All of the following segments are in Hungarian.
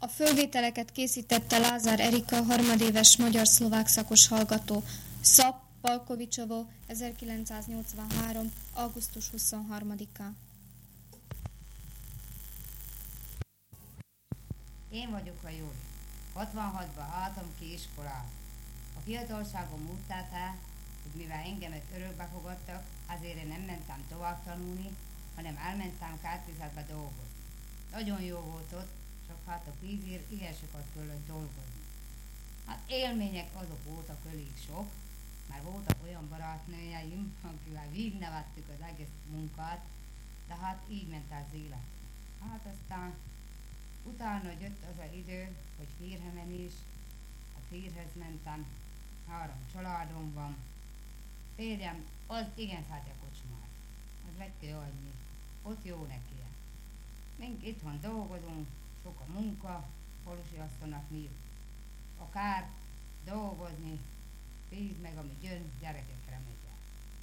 A fölvételeket készítette Lázár Erika, harmadéves magyar-szlovák szakos hallgató. Szap, Palkovicsovó, 1983. augusztus 23-án. Én vagyok a Jóri. 66-ban álltam ki iskolát. A fiatalságom múltát el, hogy mivel engemet örökbe fogadtak, azért én nem mentem tovább tanulni, hanem elmentem Kárpizátba dolgozni. Nagyon jó volt ott, csak hát a vízért igen sokat kellett dolgozni. Hát élmények azok voltak elég sok, mert voltak olyan barátnőjeim, akivel végignevettük az egész munkát, de hát így ment az élet. Hát aztán utána jött az az idő, hogy férhemenés, a férhez mentem, 3 családom van, férjem az igen szállt a kocsmát, az meg kell adni, ott jó neki. Mink itthon dolgozunk, sok a munka, falusi asszonynak mi akár dolgozni, víz meg amit jön, gyerekekre megy el.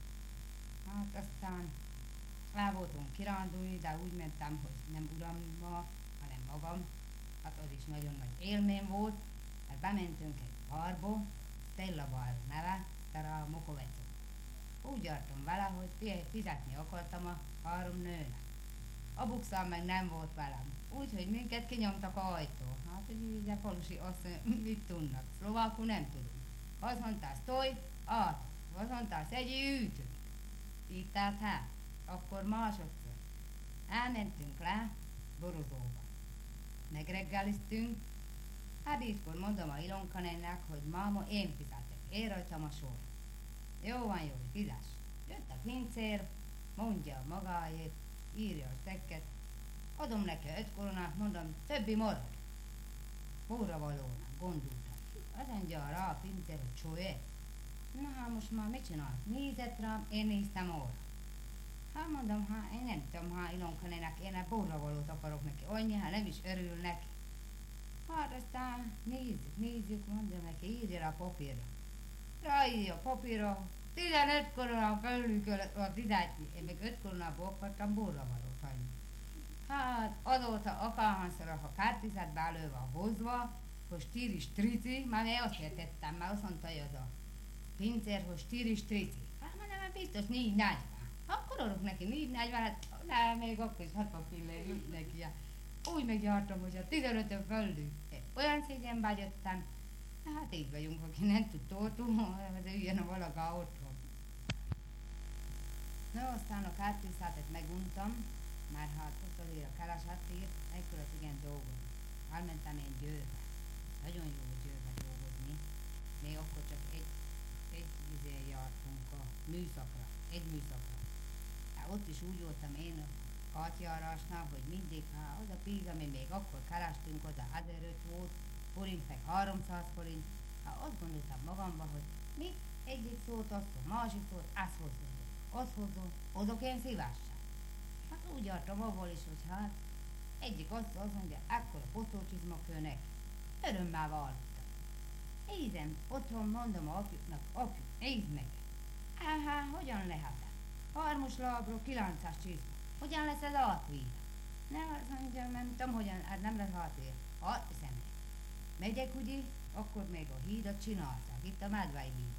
Hát aztán el voltunk kirándulni, de úgy mentem, hogy nem urammal, hanem magam. Hát az is nagyon nagy élmény volt, mert bementünk egy barba, Stella Bar neve, tehát a Mokovecó. Úgy jártam vele, hogy fizetni akartam a 3 nőnek. A bukszám meg nem volt velem, úgyhogy minket kinyomtak a ajtó. Hát, hogy így a falusi azt mit tudnak, szlovákul nem tudunk. Azt mondtál, sztoj, azt mondtál, szedjél ütünk. Így tehát hát, akkor másodszor elmentünk le Borozóba. Megreggeliztünk, hát ígykor mondom a Ilonkanennek, hogy máma, én fizetek, én rajtam a sor. Jó van, jó, fizes. Jött a pincér, mondja magáét, írja a csekket, adom neki 5 koronát, mondom, többi marad. Óra valónak, gondoltam. Azt mondja rá a pincér, hogy csóje. Na hát most már mit csinál? Nézett rám, én néztem óra. Hát mondom, hát én nem tudom, hát Ilonkanének, én egy borravalót akarok neki adni, hát nem is örül neki. Hát aztán nézzük, mondom neki, írja rá a papírra. Ráírja a papírra, 15 koronán felül kellett a fizetni. Én meg 5 koronából akartam borravalót adni. Hát azóta akárhányszor a kártizátba elő van hozva, hogy stíris trici, már én azt értettem, már azt mondta, hogy az a pincér, hogy stíris trici. Hát mondom, hát biztos 4,40. Akkor adok neki 4,40, hát nem, még akkor is 60 fillér jut neki. Úgy megjártam, hogy a 15-ön fölül. Olyan szégyenbe jöttem, hát így vagyunk, aki nem tud tortul, az üljön a valaga otthon. Na, aztán a kártűszátet meguntam, már hát ott azért a keresetért, meg kellett igen dolgozni. Elmentem én Győrbe. Nagyon jó Győrbe dolgozni. Még akkor csak egy izén jártunk a műszakra, egy műszakra. Hát ott is úgy voltam én a kartjárásnál, hogy mindig, hát az a pénz, ami még akkor kerestünk, az a 1500 volt, forint meg 300 forint. Hát azt gondoltam magamban, hogy mi egyik szót adtam, másik szót, azt hozom, azok én szívesen. Hát úgy jártam avval is, hogy hát egyik azt mondja, akkor a posztócsizma kell neki. Örömmel vallottam. Nézem, otthon mondom a apjuknak, apjuk, nézd meg. Hogyan lehet? 3 lábról 900 csizma. Hogyan lesz ez átvéve? Ne, azt mondja, nem tudom, hogyan, hát nem lesz átvéve. Hát, hiszem. Megyek ugye, akkor még a hídat csinálták, itt a Medvei hídat.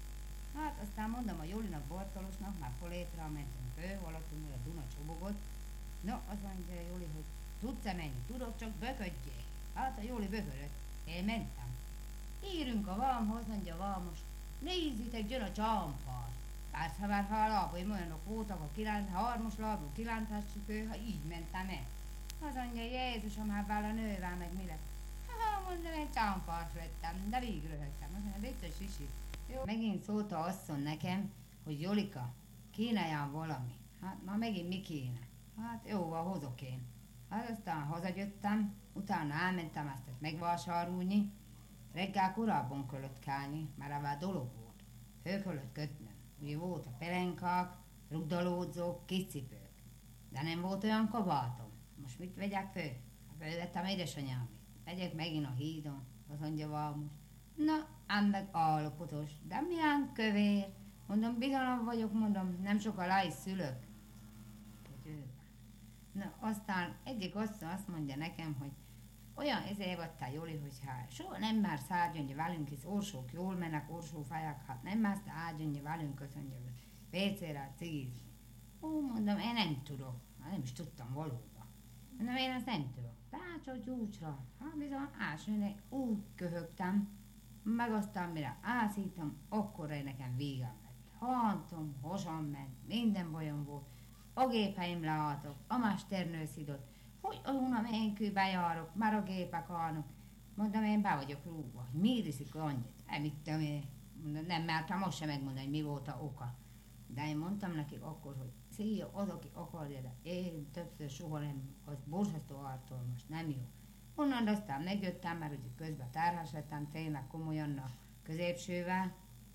Hát aztán mondom a Jólinak, Bartalosnak, már Folétra mentünk föl, valakimől a Duna csobogot. No, azt mondja a Jóli, hogy tudsz-e menni? Tudok, csak böködjél. Hát a Jóli böködött. Én mentem. Írünk a Vámhoz, mondja a Vámos. Nézzétek, jön a csámpár. Persze, mert ha a lábai olyanok voltak, a 3 lábú 900 csipő, ha így mentem el. Azt mondja, Jézusom, hát vele a nővel meg mi lett? Mondom, én csámpárt vettem, de végig röhögtem. Azt mondja, biztos is itt. Jó. Megint szólta asszony nekem, hogy Jolika, kéne jár valami. Hát már megint mi kéne? Hát jó, hozok én. Hát aztán hazajöttem, utána elmentem ezt megvásárolni. Reggel korábban kellett kelni, mert ebben dolog volt. Föl kellett kötnöm. Ugye volt a pelenkák, rugdalódzók, kicipők. De nem volt olyan kabátom. Most mit vegyek föl? Hát fölvettem édesanyámét. Megyek megint a hídon, azt mondja Valmos. Na, ám meg állapotos, de milyen kövér. Mondom, bizonyos vagyok, mondom, nem sokkal is szülök. Na, aztán egyik asszony azt mondja nekem, hogy olyan voltál Joli, hogyha soha nem már szárgyonja velünk, hisz orsók jól mennek, orsófáják, hát nem már szárgyonja velünk, azt mondja, WC-re cigizni. Ó, mondom, én nem tudok. Hát nem is tudtam valóban. Mondom, én ezt nem tudok. Tehát csak gyúcsra. Hát bizony, ásőnek úgy köhögtem, meg aztán mire ászítom, akkor nekem végem lett. Hantom, hosam ment, minden bajom volt. A gépeim leálltak, a mesternő szidott, hogy unam én kőbe járok, már a gépek állnak. Mondom, én be vagyok rúgva, hogy miért iszik annyit? Elvittem én. Mondom, nem mertem most sem megmondani, hogy mi volt a oka. De én mondtam nekik akkor, hogy szia, az, aki akarja, de én többször soha nem, az borzasztó ártalmas, nem jó. Onnan aztán megjöttem, mert ugye közben tárhás lettem, tényleg komolyan a középsővel.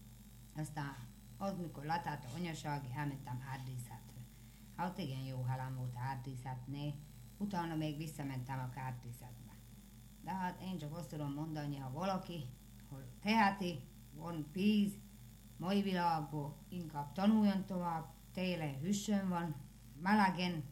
Aztán az, mikor letállt a anyasági, elmentem Árdíszátról. Hát igen jó halám volt Árdíszátné, utána még visszamentem a Kártészetbe. De hát én csak azt tudom mondani, ha valaki, hogy teheti, van víz, mai világban inkább tanuljon tovább, télen hűsön van, melegen,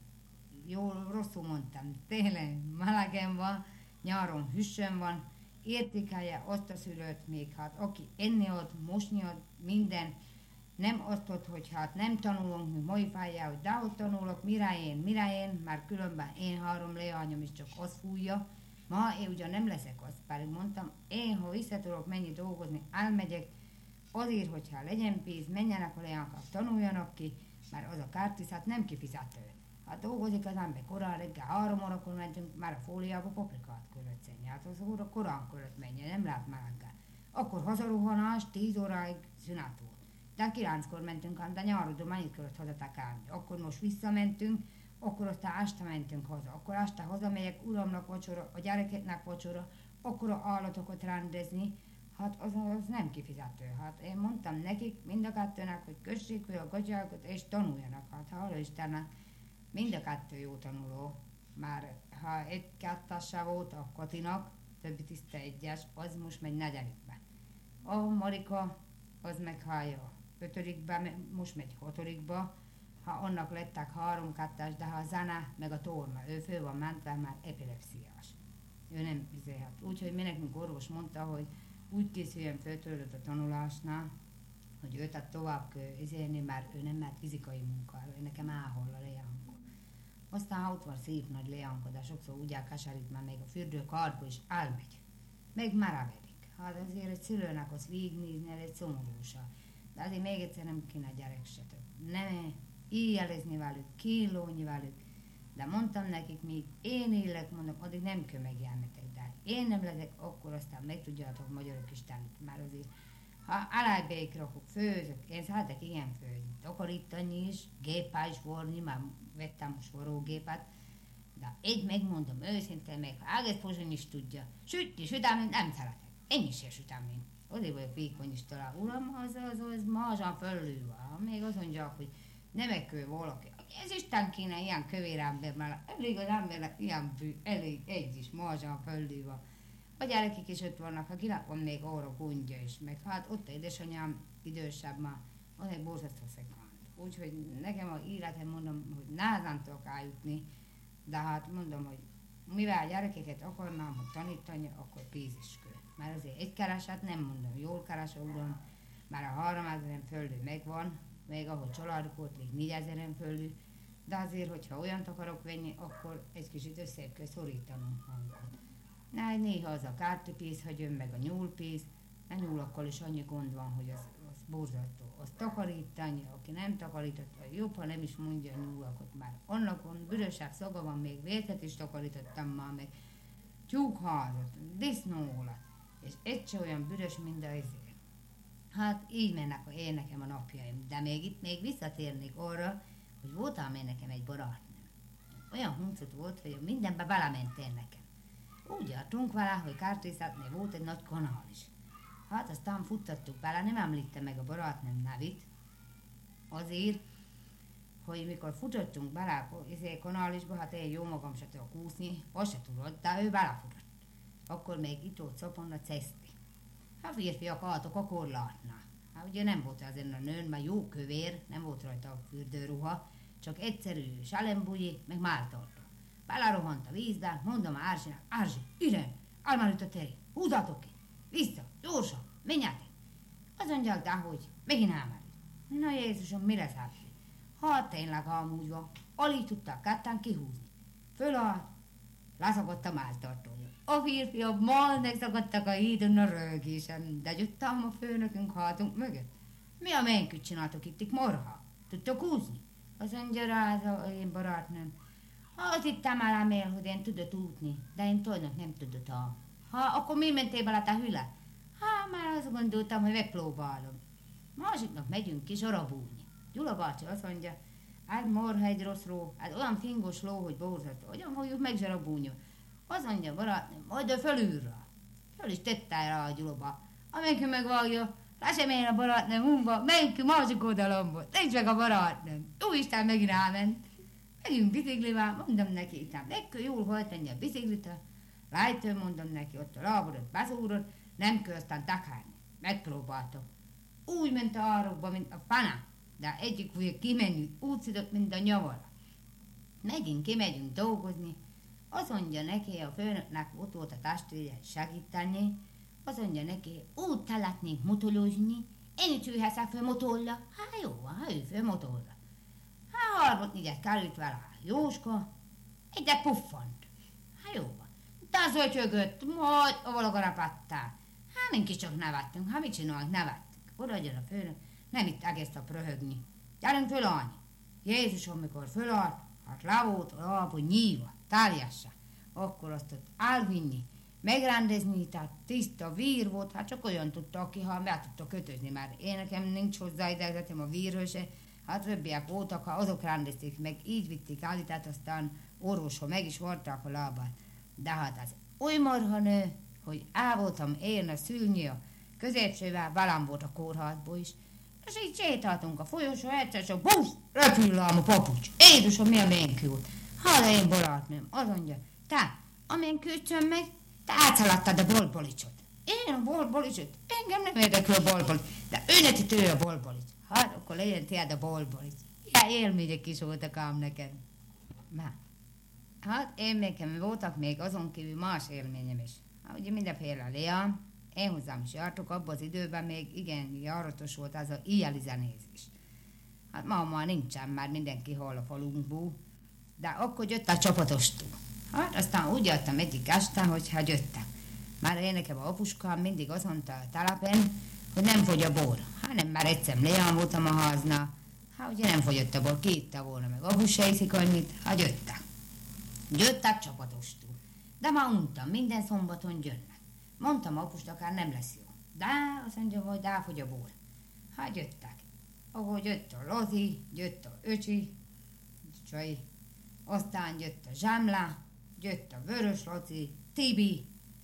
jól rosszul mondtam, télen melegen van, nyáron hűsön van, értékelje azt a szülőt még, hát aki enni ad, mosni ad, minden, nem azt ad, hogy hát nem tanulunk, mi mai fájjá, hogy de hogy tanulok, mire én, már különben én 3 leányom is csak azt fújja, ma én ugyan nem leszek azt, pedig mondtam, én ha visszatudok menni dolgozni, elmegyek, azért, hogyha legyen pénz, menjenek a leányok, tanuljanak ki, mert az a kártiszát nem kifizető. Hát dolgozik az ember korán, reggel 3 órakor mentünk, már a fóliába paprikát körött szenni. Hát az óra korán körött menjen, nem lehet már reggel. Akkor hazarohanás, 10 óráig szünet volt. De 9-kor mentünk, de nyárodon mennyit körött hazatakálni. Akkor most visszamentünk, akkor aztán este mentünk haza. Akkor este hazamegyek, uramnak vacsora, a gyerekeknek vacsora, akkor a állatokat rendezni. Hát az nem kifizető. Hát én mondtam nekik, mind a kettőnek, hogy kössék fel a gatyákat és tanuljanak. Hát hála Istennek, mind a kettő jó tanuló. Már ha egy kettesse volt a Katinak, többi tiszta 1-es, az most megy 4-be. A Marika, az meg hallja 5-be, most megy 6-ba. Ha annak lettek 3-2-es, de ha a Zana meg a Torma, ő föl van mentve, már epilepsziás. Ő nem hát. Úgyhogy mi nekünk orvos mondta, hogy úgy készüljön föl tőled a tanulásnál, hogy ő tehát tovább izélni, mert ő nem mert fizikai munkára, nekem áhol a leánka. Aztán ott van szép nagy leánka, de sokszor úgy elkeserít, mert még a fürdőkádba is elmegy. Meg merevedik. Hát azért egy szülőnek az végignézni, egy szomorúság. De azért még egyszer nem kéne a gyerek se több. Nem éjjelezni velük, kínlódni velük. De mondtam nekik, még én élek, mondom, addig nem kell megjelennetek, de én nem leszek, akkor aztán meg tudjátok magyarok is tenni. Már azért, ha alábbék rakok, főzök, én szeretek ilyen főzni, takarítani is, géppel is forni, már vettem most forrógépet, de egy megmondom őszintén, meg ha egész pozsony is tudja, süteményt nem szeretek, én is ilyen süteményt. Azért vagyok vékony is talán, uram, az mázsán fölül van, még azt mondják, hogy nem ekő valaki. Ez Isten kéne ilyen kövér ember, mert elég az embernek ilyen bű, elég egy is mázsán fölül van. A gyerekek is ott vannak, akinek van még arra gondja is, meg hát ott a édesanyám idősebb már, az egy borzasztó szekant. Úgyhogy nekem az életem mondom, hogy nehezen tudok eljutni, de hát mondom, hogy mivel a gyerekeket akarnám, hogy tanítani, akkor pénz is kell. Mert azért egy kereset nem mondom, jól keres a uram, már a 3000-en fölül megvan, még ahol családok volt, még 4000-en fölül, de azért, hogyha olyant akarok venni, akkor egy kicsit össze kell szorítanom hangot. Néha az a kártyapénz hagyom, meg a nyúlpénz, a nyúlakkal is annyi gond van, hogy az borzasztó. Az takarítani, aki nem takarította, jobb, ha nem is mondja a nyúlakot már. Annak bürösebb szaga van, még vértet is takarítottam már, meg tyúkházat, disznóolat, és egy se olyan büdös, mint a izé. Hát így mennek én nekem a napjaim, de még visszatérnék arra, hogy voltam én nekem egy barátnőm. Olyan huncut volt, hogy mindenbe belementél nekem. Úgy jártunk vele, hogy Kártészetnél volt egy nagy kanál is. Hát aztán futtattuk bele, nem említem meg a barátnőm nevét, azért, hogy mikor futottunk bele a kanálisba, hát én jó magam se tudok úszni, azt se tudott, de ő belefutott. Akkor még itt ott szapon a ceszti. Hát férfiak álltok a korlátnál. Hát ugye nem volt ezen a nőn, mert jó kövér, nem volt rajta a fürdőruha, csak egyszerű salembúji, meg máltartó. belerohant a vízbe, mondom a Ársinak, Ársi, ide, almárült a teri, húzatok ki, vissza, gyorsan, menjetek. Az mondja, de hogy, megint elmerült. Na Jézusom, mi lesz Ársi? Ha tényleg amúgy van, alig tudtak ketten kihúzni. Fölállt, leszakadt a máztartója. A férfiak majd megszakadtak a hídon a rögésen, de jöttem a főnökünk hátunk mögött. Mi a menküt csináltok itt marha? Tudtok húzni? Az mondja rá az én barátnőm. Az hittem már el, hogy én tudod útni, de én tolnak nem tudod. Akkor mi mentél bele, te hüle? Már azt gondoltam, hogy megpróbálom. Másiknak megyünk ki zsarabújni. Gyula bácsi azt mondja, hát marha egy rossz ló, hát olyan fingos ló, hogy borzasztó, hogyan fogjuk megzsarabújni. Azt mondja barátnőm, majd fölül rá. Föl is tette rá a Gyulaba. Amikor megvágja, lesemél a barátnőm humba, melyik másik oldalomból, nincs meg a barátnőm. Úristen, megint elment. Megyünk biciklivel, mondom neki, itt ekkor jól hajtani a biciklit, lájtől mondom neki, ott a lábodott, beszúrott, nem kell aztán takárni. Megpróbáltam. Úgy ment a árokba, mint a fana, de egyik fogja kimenni, úgy szidott, mint a nyavara. Megint kimegyünk dolgozni, azt mondja neki, a főnöknek ott volt a testvére segíteni, azt mondja neki, úgy teletnénk motorozni, én is ülhessek föl motorra. Hát jó, ülj föl motorra. Hát 3-4 került vele a Jóska, egyet puffant. Hát jó van. De az öcsögött, majd a valagara pattál. Hát mink is csak nevettünk, hát mit csinálunk, nevettünk. Oda jön a főnök, nem itt egésztap röhögni. Gyerünk föl, Anyi. Jézusom, mikor fölállt, hát le volt a láb, hogy nyíva, táljassa. Akkor azt ott elvinni, megrendezni, tehát tiszta vír volt, hát csak olyan tudta, aki ha meg tudta kötözni, mert én nekem nincs hozzá idegetem a vírről se, hát többiek voltak, ha azok rendezték meg, így vitték el, tehát aztán orvoshoz meg is varták a lábát. De hát az oly marhanő, hogy el voltam én a szülnie, középsővel velem volt a kórházból is, és így sétáltunk a folyosó, egyszer csak busz, repül ám a papucs. Jézusom, mi a ménkült? Hát én barátnőm, azt mondja, te, a ménkültsön meg, te átszaladtad a bolbolicsot. Én a bolbolicsot? Engem nem érdekel a bolbolics, de őneti ő a bolbolics. Hát akkor legyen tiéd a bolbolics. Ilyen élmények is voltak ám neked. Na, hát én nekem voltak még azon kívül más élményem is. Hát ugye mindenféle léam, én hozzám is jártok, abban az időben még igen járatos volt az a éjjeli zenézés. Hát ma már nincsen, már mindenki hall a falunkból, de akkor jött a csapatostól. Hát aztán úgy jöttem egyik este, hogy hát jöttem. Már én nekem a apuskám mindig azt mondta a telepen, hogy nem fogy a bor. Hát nem, már egyszer léján voltam a háznál. Hát ugye nem fogyott a bor, ki itta volna meg. Apus se iszik annyit, hát jöttek. Jöttek csapatostól. De már untam, minden szombaton jönnek. Mondtam apust, akár nem lesz jó. De azt mondja, hogy elfogy a bor. Hát jöttek. Ahogy jött a Lozi, jött a Öcsi, Csai, aztán jött a Zsámla, jött a Vörös Laci, Tibi,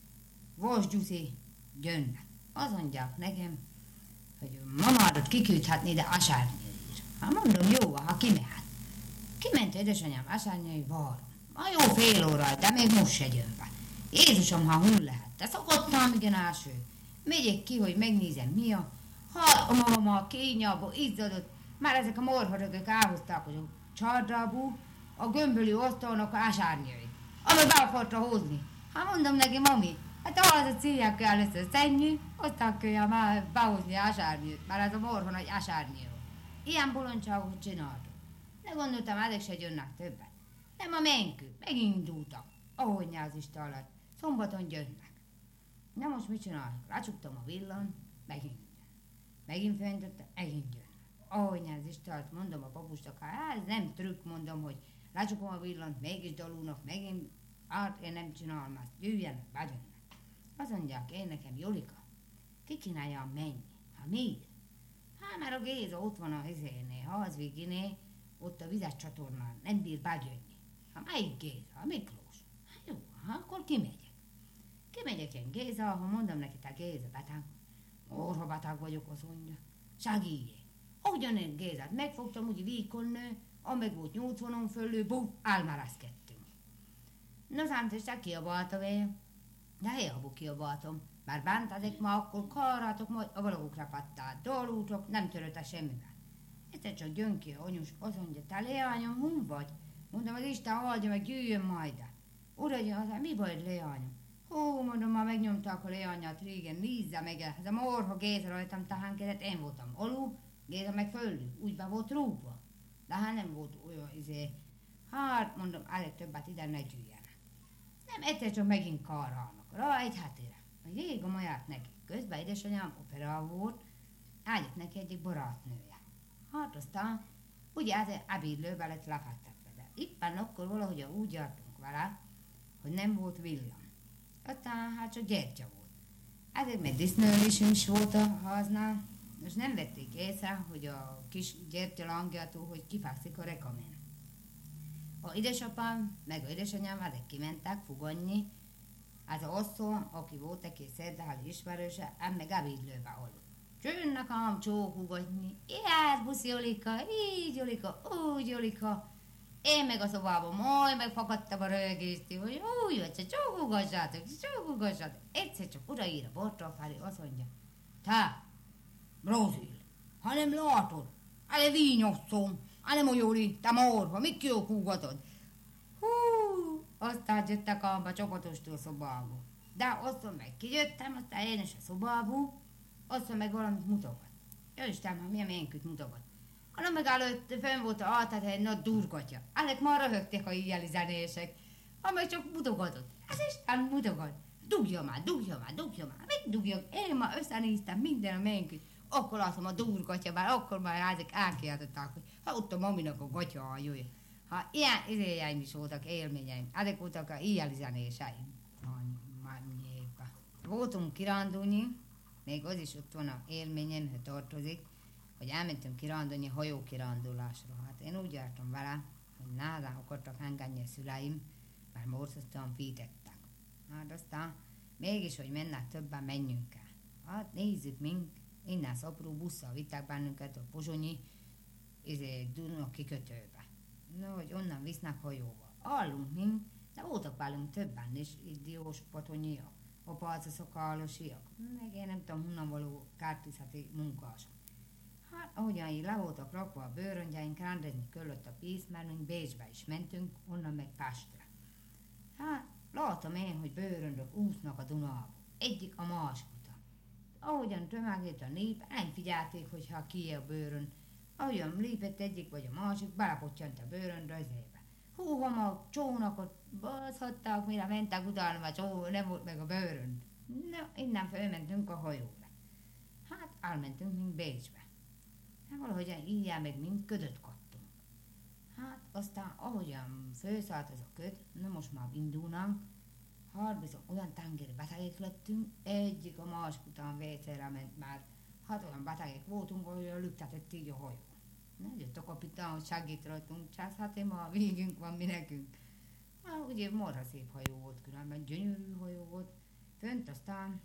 Vas Gyuszi, jönnek. Azt mondják nekem, hogy mamádot kiküldhetné, de Asárnyőir. Hát mondom, jó, ha kimehet. Kiment édesanyám Asárnyőir, várom. Ma jó fél óra, de még most se jön be. Jézusom, ha hun lehet. De szokottam, igen, első. Megyek ki, hogy megnézem, mi a... Ha a magam a kényából izzadott, már ezek a morharögök elhozták, hogy a csardábú, a gömböli osztónak a Asárnyőir. Ami be akarta hozni. Hát mondom neki, mami, hát ahhoz a cíják kell összeszedni, aztán kell már behozni Asárnyőt, mert ez a morha nagy Asárnyő. Ilyen bolondságot csináltuk. De gondoltam, ezek se jönnek többet. Nem a menkő, megindultak, ahogy nyázista alatt. Szombaton jönnek. Na most mit csinálok? Rácsuktam a villan, megint jön. Megint föntöttem, megint jön. Ahogy nyázista alatt mondom a papusnak, hát ez nem trükk, mondom, hogy rácsukom a villant, mégis dalulnak, megint, hát én nem csinálom azt, jöjjenek, bejönnek. Azt mondják, én nekem, Jolika, ki csinálja a menny? Hát miért? Hát mert a Géza ott van a izénél, házvéginél, ott a vizes csatornán, nem bír bejönni. Hát melyik Géza? A Miklós. Hát jó, hát akkor kimegyek. Kimegyek én Géza, ha mondom neki, te Géza beteg. Orha beteg vagyok, azt mondja. Segíjék. Ugyan én Gézát megfogtam, úgy víkonnő, ameg volt 80-on fölül, elmereszkedtünk. Na szántestek kiabálta vége. De hiába kiabáltam, már bántatok ma, akkor karrátok, majd a valagokra pattál, dolútok, nem törődtek semmivel. Egyszer csak jön ki a anyus, azt mondja, te leányom, hun vagy? Mondom, az Isten oldja meg, jöjjön majd. Ura, az, mi baj, leányom? Hú, mondom, már megnyomták a leányát régen, nézze meg, ez a morha Géza rajtam tahán kellett, én voltam alul, Géza meg fölül, úgy be volt rúgva. De hát nem volt olyan hát mondom, elég többet ide ne gyűjjenek. Nem, egyszer csak megint karálnak, rá egy hetére. A jég a maját neki. Közben édesanyám operál volt, álljött neki egyik barátnője. Hát aztán, ugye az ebédlőbe lett lefettetve, de éppen akkor valahogy úgy jártunk vele, hogy nem volt villam. Aztán hát csak gyertya volt. Ezért még disznőlésünk is volt a háznál, és nem vették észre, hogy a kis gyertya langjától, hogy kifekszik a rekamén. A édesapám, meg a édesanyám ezek kimentek fogadni, az a osszó, aki volt egy szerdáli ismerőse, meg ebédlőbe aludt. Csönnek ám csókugatni, jár buszi Jolika, így Jolika, úgy Jolika. Én meg a szobában majd megfakadtam a rögést, hogy úgy vagy, csak csókugassátok. Egyszer csak odaír a bortra felé, azt mondja, te, Brazil, ha nem látod, ele vínyosszom, nem a Joli, te morva, mit kiókúgatod? Hú, aztán jöttek ám a csapatostól a szobából. De aztán meg kijöttem, aztán én is a szobából, aztán meg valamit mutogat. Jó Isten, hát milyen ménküt mutogat. Hanem meg előtt fönn volt a altát egy nagy durgatja. Ezek már röhögtek a íjjeli zenések. Amely csak mutogatott. Ez Isten mutogat. Dugja már. Mit dugjak? Én már összenéztem minden a ménküt. Akkor látom a durgatja, bár akkor már ezek elkiáltották, hogy ha ott a maminak a gatya a jöjjön. Ha ilyen izéjeim is voltak, élményeim. Ezek voltak a íjjeli zenéseim. Voltunk kirándulni, még az is ott van a élményemhez tartozik, hogy elmentünk kirándulni hajókirándulásra. Hát én úgy jártam vele, hogy nálán akartak engedni a szüleim, mert morzasztóan fítettek. Hát aztán mégis, hogy mennek többen, menjünk el. Hát nézzük mink, innen szapró busszal vittek bennünket a pozsonyi Duna kikötőbe. No, hogy onnan visznek hajóval. Állunk mink, de voltak velünk többen is, itt diós patonyiak, a palcaszakálosiak, meg én nem tudom, honnan való kártűzheti munkások. Hát ahogyan így le voltak rakva a bőröngyeink, rendezni kellett a pénz, mert még Bécsbe is mentünk, onnan meg Pestre. Hát látom én, hogy bőröndök úsznak a Dunába, egyik a másik után. Ahogyan tömegét a nép, nem figyelték, hogyha ki a bőrön. Ahogyan lépett egyik vagy a másik, belepottyant a bőrön rözébe. Hú, ha ma csónakot baszhatták, mire mentek utána, mert nem volt meg a bőrön. Na, innen fölmentünk a hajóra. Hát elmentünk, mint Bécsbe. Hát valahogy ilyen meg mind ködöt kaptunk. Hát aztán ahogyan fölszállt az a köd, na most már indulnánk, hát bizony olyan tengeri betegek lettünk, egyik a másik után vécére ment már. Hát olyan betegek voltunk, hogy lüktetett így a hajó. Na, jött a kapitán, hogy segít rajtunk, csász, hát én ma végünk van mi nekünk. Hát ugye marha szép hajó volt különben, gyönyörű hajó volt. Fönt aztán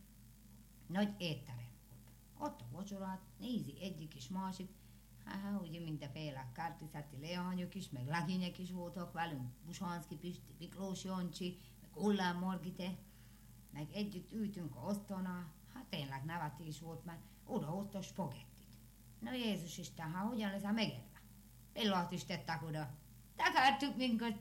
nagy étterem volt. Ott a vacsorát nézi egyik és másik, hát ugye mindenféle kártizeti leányok is, meg legények is voltak velünk, Busanszki Pisti, Miklós Jancsi, meg Ollán Margite, meg együtt ültünk a asztalnál, hát tényleg nevetés volt, mert odahozta a spagettit. Na Jézus Isten, hát hogyan lesz megedve? Pillát is tettek oda. Tekártük minket,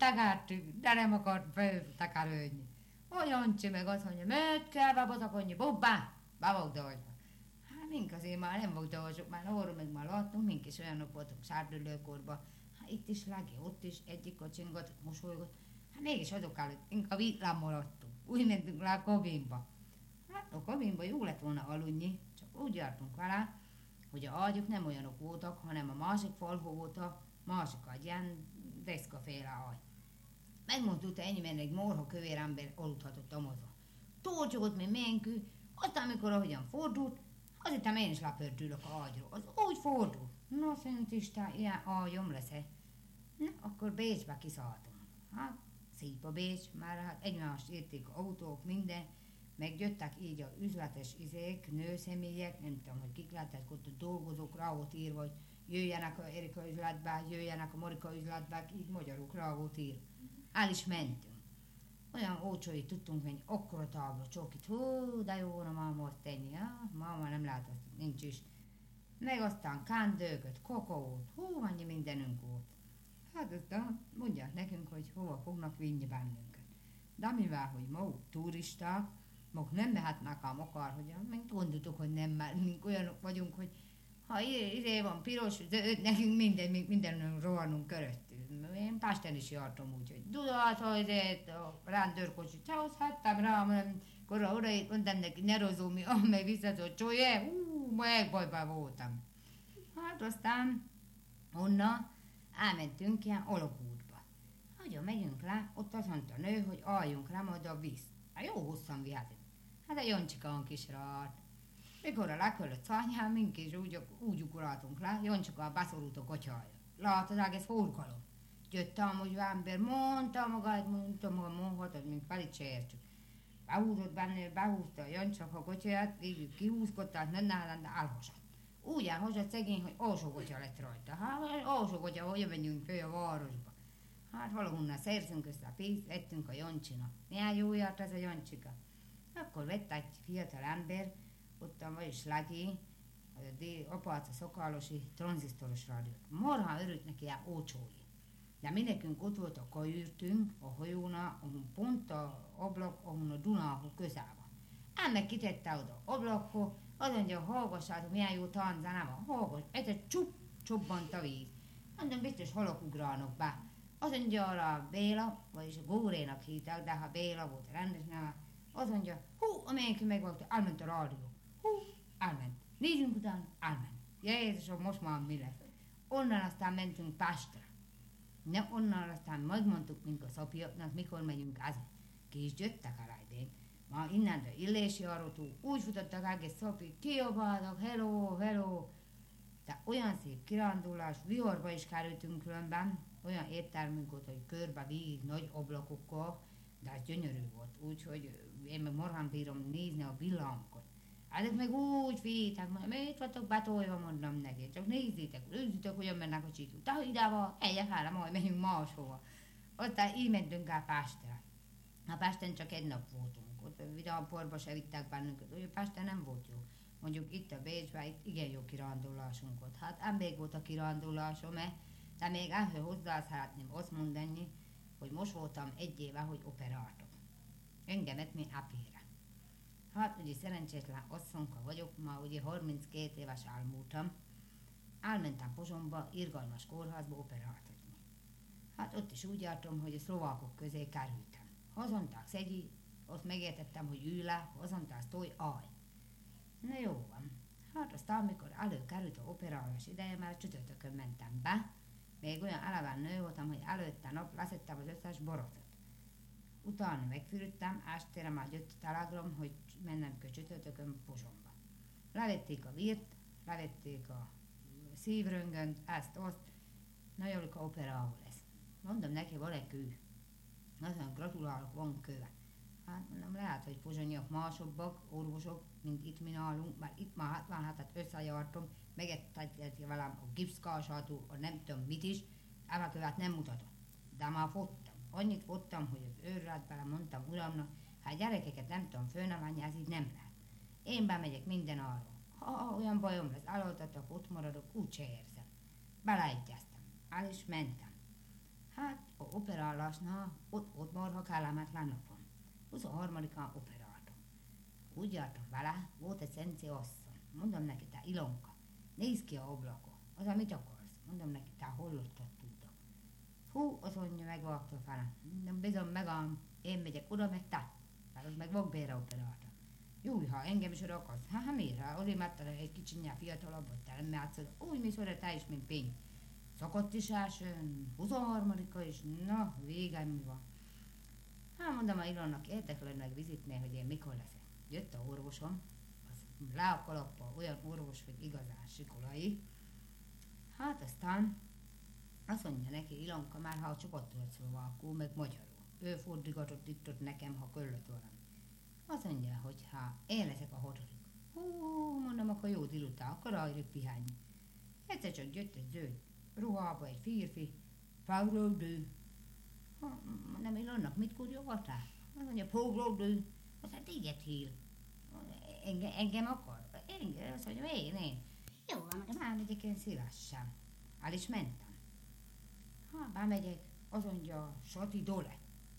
de nem akart föltekerődni. A Jancsi meg azt mondja, mert kell bebatakodni, bobbá, be volt dolgozva. Hát mink azért már nem volt dolgozsuk, már arról meg már láttunk, mink is olyanok voltunk sárdülőkorban. Hát itt is Legi, ott is egyik kocsingatott, mosolygott. Hát mégis azok előtt, inkább itt maradtunk. Úgy mentünk le a kabinba. Hát a kabinba jó lett volna aludni, csak úgy jártunk vele, hogy a ágyuk nem olyanok voltak, hanem a másik falhó volt a másik ágy, ilyen deszkaféle ágy. Megmondta ennyi, mert egy morha kövér ember aludhatott amazon. Tolcsogott, mint ménkű, aztán amikor ahogyan fordult, azt hittem én is lepördülök a ágyról. Az úgy fordult. Na, Szent Isten, ilyen ágyom lesz-e? Na, akkor Bécsbe kiszálltunk. Hát, szép a Bécs, már hát egymást érték autók, minden, megjöttek így a üzletes izék, nőszemélyek, nem tudom, hogy kik lettek ott a dolgozók, rá volt írva, hogy jöjjenek a Erika üzletbe, jöjjenek a Marika üzletbe, így magyarok rá volt írva. El is mentünk. Olyan ócsói tudtunk venni, akkora tábla csokit, hú, de jó volna mámort tenni, máma nem látott, nincs is. Meg aztán kándőköt, kakaót, hú, annyi mindenünk volt. Hát aztán mondják nekünk, hogy hova fognak vinni bennünket. De mivel, hogy maguk turisták, maguk nem mehetnek ám akár, hogy mint gondoltuk, hogy nem, mert olyanok vagyunk, hogy ha ide van piros, zöld, nekünk minden rohanunk köröztül. Én Pesten is jártam úgy, hogy Dudát, hogy a rendőrkocsit hozhattam rá, akkor odaért mondtam neki, ne rozómi, amely visszatott csóje, meg bajban voltam. Hát aztán onnan elmentünk ilyen alagútba. Hogyan megyünk le, ott azt mondta a nő, hogy álljunk rá majd a víz. Hát jó hosszan vihetünk. Hát a Jancsika kis rát. Mikor a lekölött szányán, mink is úgy ugráltunk le, Jancsika beszorult a kocsája. Lát az egész forgalom. Jöttem, hogy ember mondta magát, mondhatod, mint felit se értsük. Behúzott benne, behúzta a Jancsaka a kocsaját, végül kihúzkodták, nem nálán, de elhasadt. Úgy elhasadt szegény, hogy alsó kocsa lett rajta. Hát alsó kocsa, hogy megyünk föl a városba. Hát valahonnan szerzünk össze a pénzt, vettünk a Jancsinak. Milyen jó járt ez a Jancsika. Akkor vett egy fiatal ember, ottan vagy is Lagi, apáca szokálosi tranzisztoros rádiót. Marha örült neki el ócsói. De mi nekünk ott volt a kajürtünk, a hajónál, ahol pont a ablak, ahol a Dunához közel van. Ám meg kitette oda ablakhoz, azt mondja, hallgassátok, milyen jó tanzánában, hallgass, egyszer csubbant a víz. Mondom, biztos halak ugrálnak be. Azt mondja arra Béla, vagyis a Górénak hívták, de ha Béla volt a rendes neve, azt mondja, amelyik megvalt, elment a rádió. Elment. Nézzünk utána, elment. Jézusom, most már mi lesz? Onnan aztán mentünk Pestre. Onnan aztán megmondtuk, mint a szapiaknak, mikor megyünk haza. Ki is jöttek a rájdén. Már innentől Illési arrotú, úgy futottak egész szapi, kiabáltak, hello, hello. De olyan szép kirándulás, viharba is kerültünk különben, olyan éttermünk volt, hogy körbe végig nagy ablakokkal, de ez gyönyörű volt, úgyhogy én meg marhán bírom nézni a villámokat. Ezek meg úgy féltek, mondom, itt vagytok betolva, mondom neki, csak nézzétek, hogyan mennek a csíkjuk. De ide van, egyek majd megyünk máshova. Aztán így mentünk el Pestre. A Pesten csak egy nap voltunk, ott Vidámporba se vittek bennünket, úgy Pesten nem volt jó. Mondjuk itt a Bécsben, itt igen jó kirándulásunk volt. Hát emlék volt a kirándulásom, de még ehhez hozzá szeretném azt mondani, hogy most voltam egy éve, hogy operáltok. Engemet mi apére. Hát ugye szerencsétlen asszonka vagyok, ma ugye 32 éves elmúltam. Elmentem Pozsonyba, irgalmas kórházba operáltatni. Hát ott is úgy jártam, hogy a szlovákok közé kerültem. Hazonták szegyi, azt megértettem, hogy ülj le, hazonták sztolj, állj. Na jó van. Hát aztán, amikor előkerült a operálás ideje, már csütörtökön mentem be, még olyan eleven nő voltam, hogy előtte nap leszettem az összes borotot. Utána megfürödtem, estére már jött a telegram, hogy mennem kell csütörtökön Pozsonyba. Levették a vírt, levették a szívröngönt, azt, na Jolika operáló lesz. Mondom neki, van egy kő. Azt mondom, gratulálok, van köve. Hát mondom, lehet, hogy pozsonyiak másobbak, orvosok, mint itt mi nálunk, mert itt már 77-et összejártam, megettették velem a gipszkásától, a nem tudom mit is, elmekövet nem mutatott. De már fottam. Annyit fottam, hogy az őrrádbele mondtam uramnak, hát gyerekeket nem tudom fölnevelni, ez így nem lehet. Én bemegyek minden arról. Ha olyan bajom lesz, elaltatok, ott maradok, úgyse érzem. Beleegyeztem. El is mentem. Hát a operálásnál ott marha kellemetlen napon. 23-án operáltam. Úgy jártam vele, volt egy szenci asszony. Mondom neki, te Ilonka, nézd ki a ablakon. Az, amit akarsz. Mondom neki, te hollottad tudok. Az mondja, megvágta fel. Mondom, bizony megám, én megyek oda, meg te. Mert az meg vakbélre operáltam. Jó, ha engem is oda akarsz. Hát miért? Azért, mert te egy kicsinyel fiatalabb, vagy te nem játszod. Úgy mész oda, te is, mint pénz. Szakadt is elsőn, 23-a is, na, végem mi van. Hát mondom a Ilonnak, érdeklődj meg vizitnél, hogy én mikor leszek. Jött a orvosom, az le a kalappal, olyan orvos, hogy igazán sikolai. Hát aztán azt mondja neki, Ilonka már ha csak tudod szlovákul, meg magyarul. Ő fordígatott itt nekem, ha köllött valami. Azt mondja, hogy ha én leszek a 6. Mondom, akkor jó délután, akkor rajrök pihányni. Egyszer csak jött egy zöld ruhába egy férfi, foglalkodő. Mondom, Ilonnak mit kurjogatál? Azt mondja, foglalkodő. Azt mondja, téged hír. Engem akar? Engem? Azt mondja, én. Jó, mondom, elmegyek én szívesen. El is mentem. Ha bemegyek, azt mondja, Sati dole.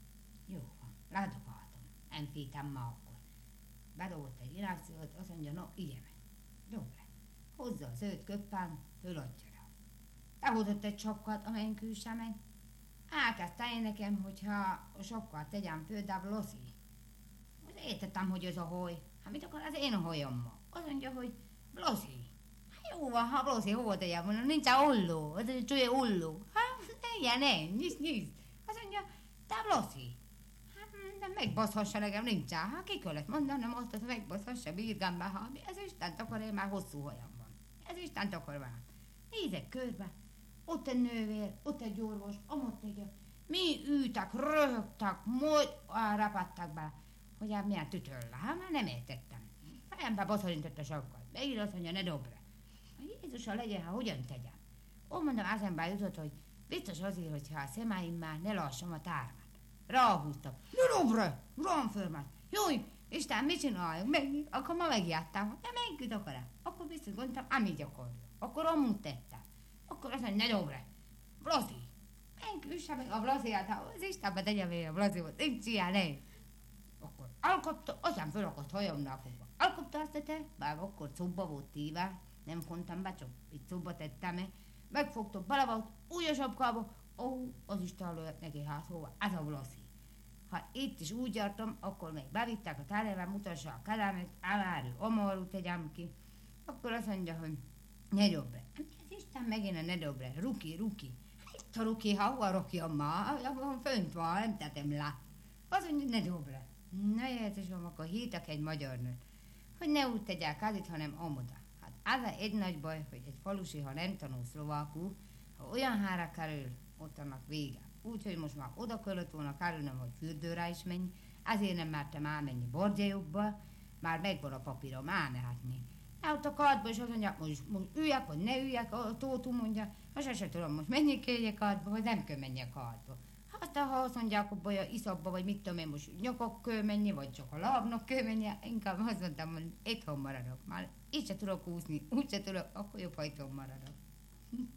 Jó van, látogatom. Nem féltem ma akkor. Bedobott egy irányszót, azt mondja, no, igen. Dobre. Hozza az 5 köppán, föladja rá. Behozott egy sapkát, amelyen külsemen. Elkezdte én nekem, hogyha a sapkát tegyem föl, de Bloszi. Értettem, hogy ez a hoj. Hát mit akar az én hajammal? Azt mondja, hogy Bloszi. Hát jó van, ha Bloszi, hova tegyem? Mondom, nincs a olló. Az egy csúlya olló. Hát ne, nyis. Azt mondja, te Bloszi. Hát nem megbaszhassa nekem, nincs. Hát ki kellett mondanom azt, hogy megbaszhassa birgámba. Hát ez Isten akar, én már hosszú hajam van. Ez Isten akar már. Nézek körbe. Ott egy nővér, ott egy orvos, amott egy. Mi ültek, röhögtek, majd rapadtak be. Hogy hát milyen tütölle, hát már nem értettem. Fejembe baszorított a sapkát. Megint azt mondja, ne dobre. Jézusa legyen, ha hogyan tegyem. Ó, mondom, eszembe jutott, hogy biztos azért, hogyha a szemeimmel ne lássam a tármat. Ráhúztam. Ne dobre! Rám förmet. Jaj, Isten, mit csináljak? Akkor ma megjártam. De mennyit akarám? Akkor biztos gondoltam, amit akarja. Akkor amúgy tettem. Akkor azt mondja, ne dobre. Bloszi. Menj, üsse meg a Blosziát, ha az Istenbe tegye még a Blosziot. Nincs ilyen, ne. Akkor alkapta, aztán fölakadt hajamnál fogva. Alkapta azt a te, bár akkor szobba volt téve, nem kontam be, csak itt szobba tettem, megfogta, belevált, új a sapkába, az is találott neki házhova, ez a Bloszi. Ha itt is úgy jártam, akkor még bevitták a tárgyalán, mutassa a kelemet, elárul, amarú tegyem ki, akkor azt mondja, hogy ne dobre. Ez Isten megint a ne dobre, ruki. Itt a ruki, ha hova rakjam ma, fönt van, nem tettem le. Az mondja, ne dobre. Na Jézusom, akkor hívtak egy magyar nőt, hogy ne úgy tegyek az itt, hanem amoda. Hát az egy nagy baj, hogy egy falusi, ha nem tanul szlovákul, ha olyan hára kerül, ott annak vége. Úgyhogy most már oda kellett volna kerülnem, hogy fürdőre is menj, ezért nem mertem elmenni Borgyajokba, már megvan a papírom elmehetni. Ott a kartba, és azt mondja, most üljek, vagy ne üljek, a Tótu mondja, most se tudom, most menjek egy kartba, vagy nem kell menni a kartba. Aztán, ha azt mondják, hogy a iszapba, vagy mit tudom én, most nyakok kell menni, vagy csak a lábnak kell menni, inkább azt mondtam, hogy itthon maradok. Már így se tudok úszni, úgy se tudok, akkor jobb, ha itthon maradok.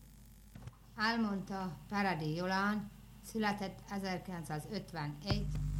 Elmondta Paradi Jolán, született 1951.